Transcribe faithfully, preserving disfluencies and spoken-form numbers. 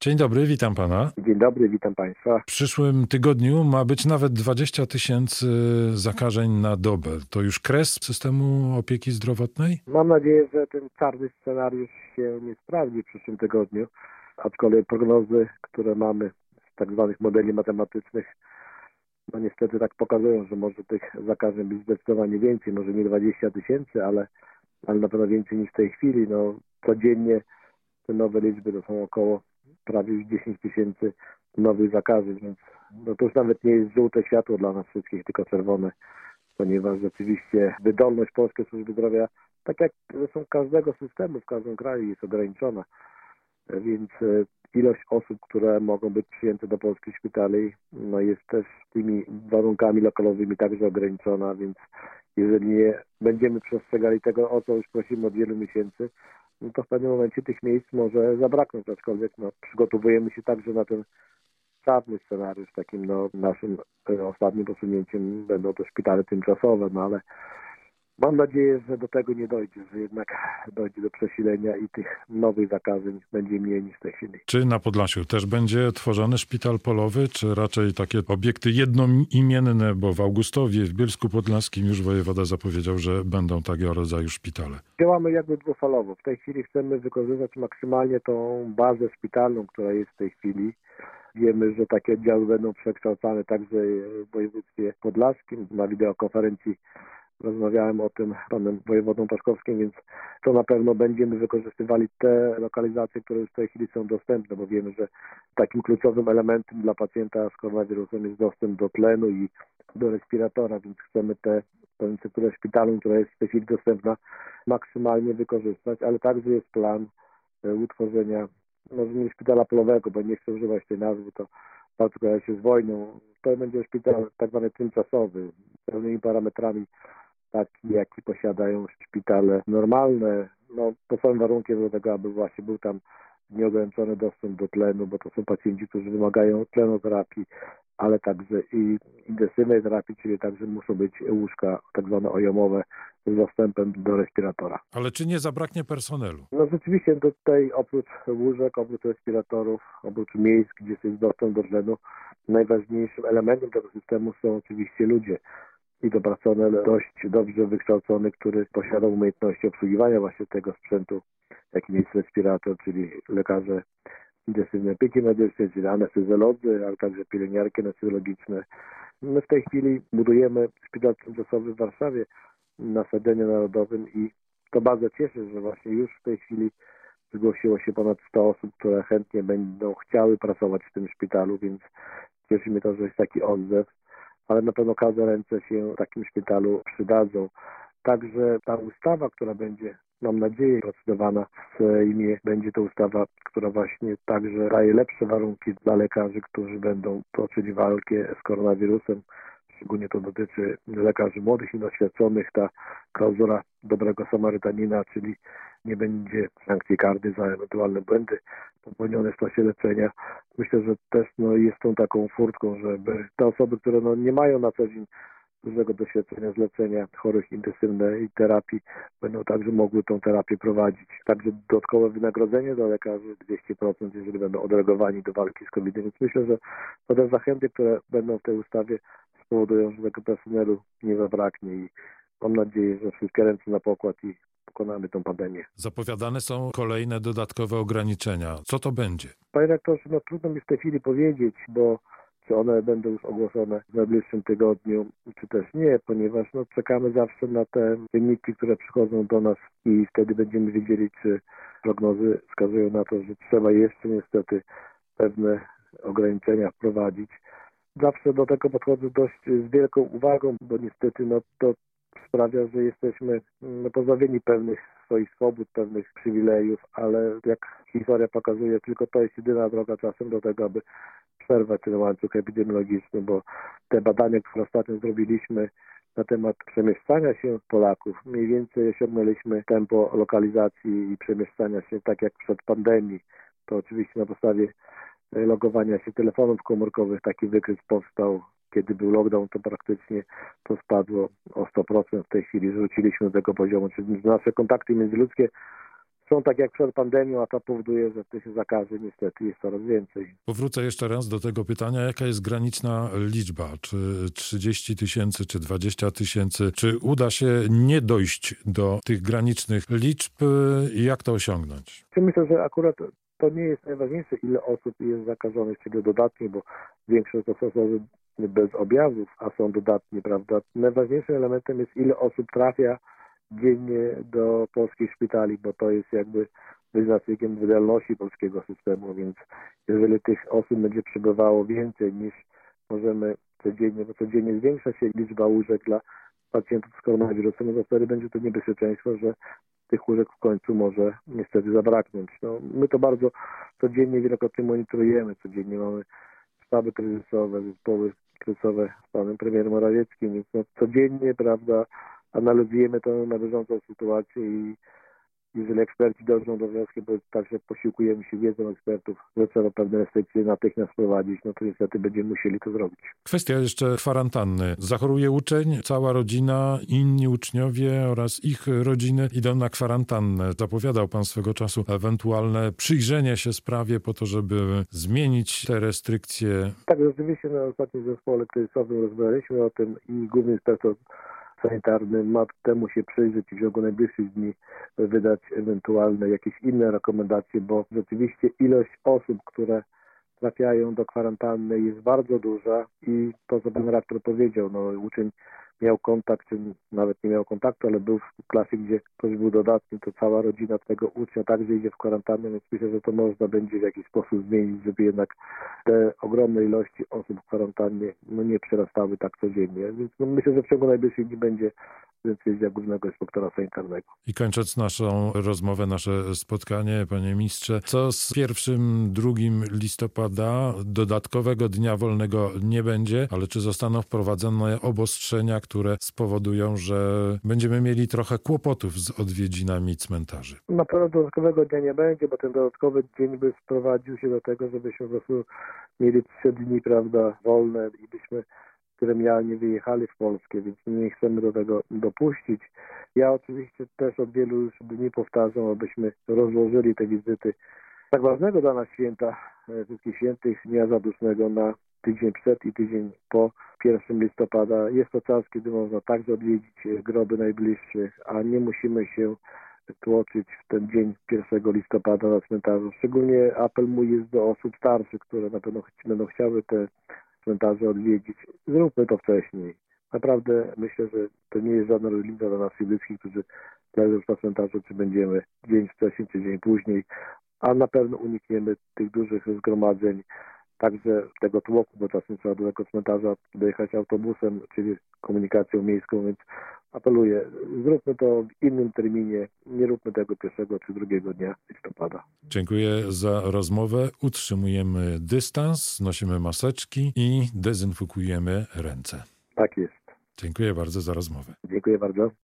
Dzień dobry, witam pana. Dzień dobry, witam państwa. W przyszłym tygodniu ma być nawet dwadzieścia tysięcy zakażeń na dobę. To już kres systemu opieki zdrowotnej? Mam nadzieję, że ten czarny scenariusz się nie sprawdzi w przyszłym tygodniu, aczkolwiek prognozy, które mamy z tak zwanych modeli matematycznych, no niestety tak pokazują, że może tych zakażeń być zdecydowanie więcej, może nie dwadzieścia tysięcy, ale, ale na pewno więcej niż w tej chwili. No, codziennie te nowe liczby to są około prawie już dziesięć tysięcy nowych zakażeń, więc no to już nawet nie jest żółte światło dla nas wszystkich, tylko czerwone, ponieważ rzeczywiście wydolność Polskiej Służby Zdrowia, tak jak zresztą każdego systemu w każdym kraju, jest ograniczona, więc ilość osób, które mogą być przyjęte do polskich szpitali, no jest też tymi warunkami lokalowymi także ograniczona, więc jeżeli nie będziemy przestrzegali tego, o co już prosimy od wielu miesięcy, no to w pewnym momencie tych miejsc może zabraknąć, aczkolwiek no, przygotowujemy się także na ten czarny scenariusz. Takim no, naszym e, ostatnim posunięciem będą to szpitale tymczasowe, no ale mam nadzieję, że do tego nie dojdzie, że jednak dojdzie do przesilenia i tych nowych zakażeń będzie mniej niż w tej chwili. Czy na Podlasiu też będzie tworzony szpital polowy, czy raczej takie obiekty jednoimienne, bo w Augustowie, w Bielsku Podlaskim już wojewoda zapowiedział, że będą takiego rodzaju szpitale? Działamy jakby dwufalowo. W tej chwili chcemy wykorzystać maksymalnie tą bazę szpitalną, która jest w tej chwili. Wiemy, że takie oddziały będą przekształcane także w województwie podlaskim. Na wideokonferencji rozmawiałem o tym z panem wojewodą Paszkowskim, więc to na pewno będziemy wykorzystywali te lokalizacje, które już w tej chwili są dostępne, bo wiemy, że takim kluczowym elementem dla pacjenta z koronawirusem jest dostęp do tlenu i do respiratora, więc chcemy tę infrastrukturę szpitalną, która jest w tej chwili dostępna, maksymalnie wykorzystać, ale także jest plan utworzenia, może nie szpitala polowego, bo nie chcę używać tej nazwy, to bardzo kojarzy się z wojną. To będzie szpital tak zwany tymczasowy, z pełnymi parametrami, taki jaki posiadają szpitale normalne, no pod samym warunkiem do tego, aby właśnie był tam nieograniczony dostęp do tlenu, bo to są pacjenci, którzy wymagają tlenoterapii, ale także i intensywnej terapii, czyli także muszą być łóżka tak zwane ojomowe z dostępem do respiratora. Ale czy nie zabraknie personelu? No rzeczywiście tutaj oprócz łóżek, oprócz respiratorów, oprócz miejsc, gdzie jest dostęp do tlenu, najważniejszym elementem tego systemu są oczywiście ludzie. I to personel dość dobrze wykształcony, który posiada umiejętności obsługiwania właśnie tego sprzętu, jakim jest respirator, czyli lekarze intensywnej opieki medycznej, czyli anestezjolodzy, ale także pielęgniarki anestezjologiczne. My w tej chwili budujemy szpital tymczasowy w Warszawie na Stadionie Narodowym i to bardzo cieszy, że właśnie już w tej chwili zgłosiło się ponad sto osób, które chętnie będą chciały pracować w tym szpitalu, więc cieszy mnie to, że jest taki odzew, ale na pewno każde ręce się w takim szpitalu przydadzą. Także ta ustawa, która będzie, mam nadzieję, procedowana w Sejmie, będzie to ustawa, która właśnie także daje lepsze warunki dla lekarzy, którzy będą toczyć walkę z koronawirusem. Szczególnie to dotyczy lekarzy młodych i doświadczonych. Ta klauzula dobrego Samarytanina, czyli nie będzie sankcji karnej za ewentualne błędy popełnione w czasie leczenia. Myślę, że też no, jest tą taką furtką, żeby te osoby, które no, nie mają na co dzień dużego doświadczenia z leczenia chorych intensywnej terapii, będą także mogły tą terapię prowadzić. Także dodatkowe wynagrodzenie dla lekarzy dwieście procent, jeżeli będą oddelegowani do walki z kowidem. Więc myślę, że to te zachęty, które będą w tej ustawie, spowodują, że tego personelu nie zabraknie i mam nadzieję, że wszystkie ręce na pokład i pokonamy tą pandemię. Zapowiadane są kolejne dodatkowe ograniczenia. Co to będzie? Panie rektorze, no trudno mi w tej chwili powiedzieć, bo czy one będą już ogłoszone w najbliższym tygodniu, czy też nie, ponieważ no, czekamy zawsze na te wyniki, które przychodzą do nas i wtedy będziemy wiedzieli, czy prognozy wskazują na to, że trzeba jeszcze niestety pewne ograniczenia wprowadzić. Zawsze do tego podchodzę dość z wielką uwagą, bo niestety no, to sprawia, że jesteśmy no, pozbawieni pewnych swoich swobód, pewnych przywilejów, ale jak historia pokazuje, tylko to jest jedyna droga czasem do tego, aby przerwać ten łańcuch epidemiologiczny, bo te badania, które ostatnio zrobiliśmy na temat przemieszczania się Polaków, mniej więcej osiągnęliśmy tempo lokalizacji i przemieszczania się tak jak przed pandemii. To oczywiście na podstawie logowania się telefonów komórkowych taki wykres powstał. Kiedy był lockdown, to praktycznie to spadło o sto procent. W tej chwili wróciliśmy do tego poziomu, czyli nasze kontakty międzyludzkie są tak jak przed pandemią, a to powoduje, że tych zakażeń niestety jest coraz więcej. Powrócę jeszcze raz do tego pytania, jaka jest graniczna liczba? Czy trzydzieści tysięcy, czy dwadzieścia tysięcy? Czy uda się nie dojść do tych granicznych liczb i jak to osiągnąć? Myślę, że akurat to nie jest najważniejsze, ile osób jest zakażonych, czyli dodatnie, bo większość to są osoby bez objawów, a są dodatnie, prawda? Najważniejszym elementem jest, ile osób trafia dziennie do polskich szpitali, bo to jest jakby wyznacznikiem wydolności polskiego systemu, więc jeżeli tych osób będzie przybywało więcej niż możemy codziennie, bo codziennie zwiększa się liczba łóżek dla pacjentów z koronawirusem, no to wtedy będzie to niebezpieczeństwo, że tych łóżek w końcu może niestety zabraknąć. No, my to bardzo codziennie wielokrotnie monitorujemy, codziennie mamy sztaby kryzysowe, zespoły kryzysowe z panem premierem Morawieckim, więc no, codziennie, prawda, analizujemy tę na bieżącą sytuację i jeżeli eksperci dojdą do wniosku, bo także posiłkujemy się wiedzą ekspertów, że trzeba pewne restrykcje natychmiast wprowadzić, no to niestety będziemy musieli to zrobić. Kwestia jeszcze kwarantanny. Zachoruje uczeń, cała rodzina, inni uczniowie oraz ich rodziny idą na kwarantannę. Zapowiadał pan swego czasu ewentualne przyjrzenie się sprawie po to, żeby zmienić te restrykcje. Tak, rzeczywiście na ostatnim zespole kryzysowym rozmawialiśmy o tym i główny inspektor sanitarny ma temu się przyjrzeć i w ciągu najbliższych dni wydać ewentualne jakieś inne rekomendacje, bo rzeczywiście ilość osób, które trafiają do kwarantanny jest bardzo duża i to, co pan rektor powiedział, no uczeń miał kontakt, czy nawet nie miał kontaktu, ale był w klasie, gdzie ktoś był dodatni, to cała rodzina tego ucznia także idzie w kwarantannę, więc myślę, że to można będzie w jakiś sposób zmienić, żeby jednak te ogromne ilości osób w kwarantannie no, nie przerastały tak codziennie. Więc no, myślę, że w ciągu najbliższych dni będzie decyzja głównego inspektora sanitarnego. I kończąc naszą rozmowę, nasze spotkanie, panie ministrze, co z pierwszym, drugim listopada dodatkowego dnia wolnego nie będzie, ale czy zostaną wprowadzone obostrzenia, które spowodują, że będziemy mieli trochę kłopotów z odwiedzinami cmentarzy? Na pewno dodatkowego dnia nie będzie, bo ten dodatkowy dzień by sprowadził się do tego, żebyśmy po prostu mieli trzy dni, prawda, wolne i byśmy gremialnie wyjechali w Polskę, więc nie chcemy do tego dopuścić. Ja oczywiście też od wielu już dni powtarzam, abyśmy rozłożyli te wizyty tak ważnego dla nas święta, wszystkich świętych, Dnia Zadusznego na tydzień przed i tydzień po pierwszym listopada. Jest to czas, kiedy można także odwiedzić groby najbliższych, a nie musimy się tłoczyć w ten dzień pierwszego listopada na cmentarzu. Szczególnie apel mój jest do osób starszych, które na pewno ch- będą chciały te cmentarze odwiedzić. Zróbmy to wcześniej. Naprawdę myślę, że to nie jest żadna różnica dla naszych bliskich, którzy leżą na cmentarzu, czy będziemy dzień wcześniej, czy dzień później, a na pewno unikniemy tych dużych zgromadzeń, także tego tłoku, bo czasem trzeba do tego cmentarza dojechać autobusem, czyli komunikacją miejską, więc apeluję, zróbmy to w innym terminie, nie róbmy tego pierwszego czy drugiego dnia listopada. Dziękuję za rozmowę. Utrzymujemy dystans, nosimy maseczki i dezynfekujemy ręce. Tak jest. Dziękuję bardzo za rozmowę. Dziękuję bardzo.